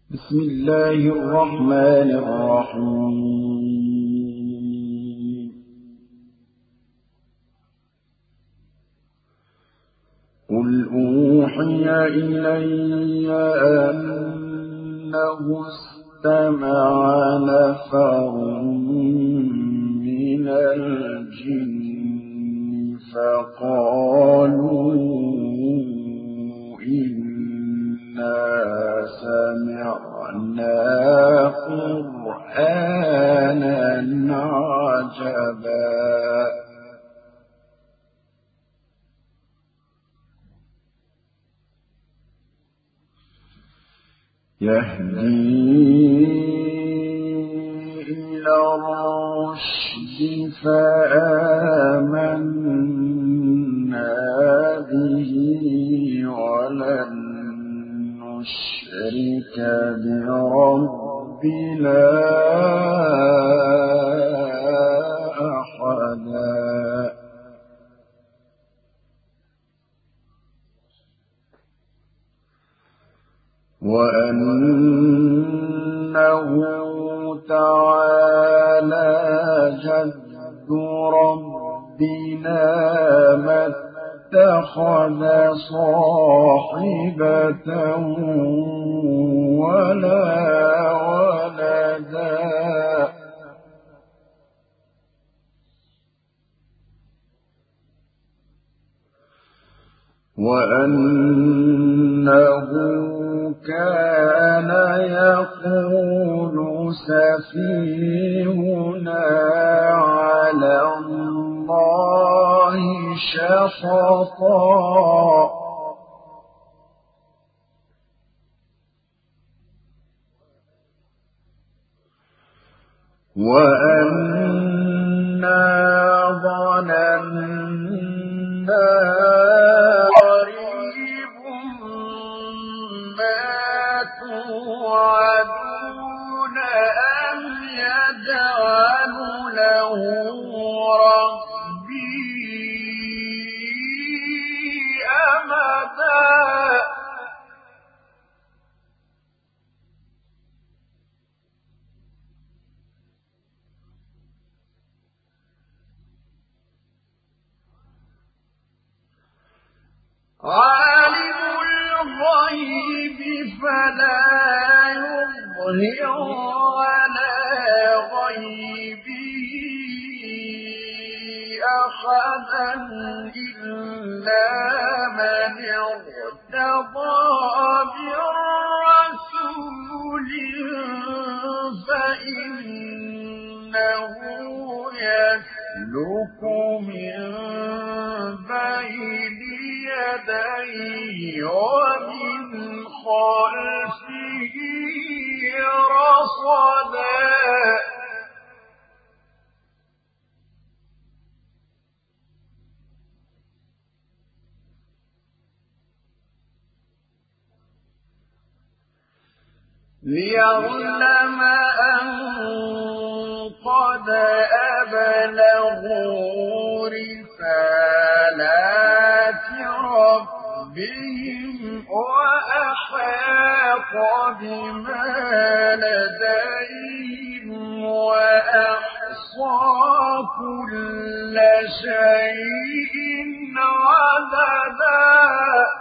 بسم الله الرحمن الرحيم. قل أوحي إلي أنه استمع نفر من الجن فقالوا إنا سمعنا قرآنا عجبا يهدي إلى الرشد فآمنا به ولن نشرك بربنا أحدا وأنه تعالى جد ربنا ما اتخذ صاحبة ولا ولدا وأنه كان يقول سفيهنا على الله شططا وأنا ظننا توعدون أن يجعل له ربي أمدا عالم الغيب فلا يظهر على غيبه أحدا إلا من ارتضى بالرسول فإنه يسلك من بين يديه ومن خلفه رصدا ليعلم أن قد أبلغوا رسالات ربهم وأحاط بما لديهم وأحصى كل شيء عددا